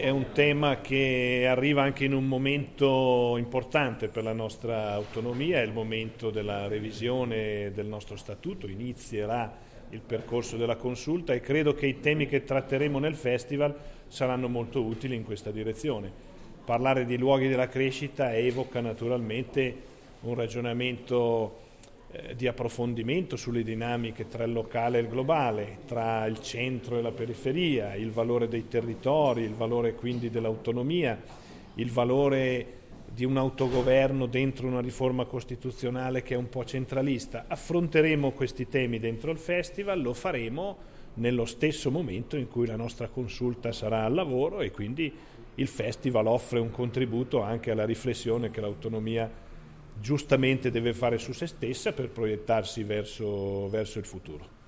È un tema che arriva anche in un momento importante per la nostra autonomia, è il momento della revisione del nostro statuto, inizierà il percorso della consulta e credo che i temi che tratteremo nel festival saranno molto utili in questa direzione. Parlare di luoghi della crescita evoca naturalmente un ragionamento di approfondimento sulle dinamiche tra il locale e il globale, tra il centro e la periferia, il valore dei territori, il valore quindi dell'autonomia, il valore di un autogoverno dentro una riforma costituzionale che è un po' centralista. Affronteremo questi temi dentro il festival, lo faremo nello stesso momento in cui la nostra consulta sarà al lavoro e quindi il festival offre un contributo anche alla riflessione che l'autonomia giustamente deve fare su se stessa per proiettarsi verso il futuro.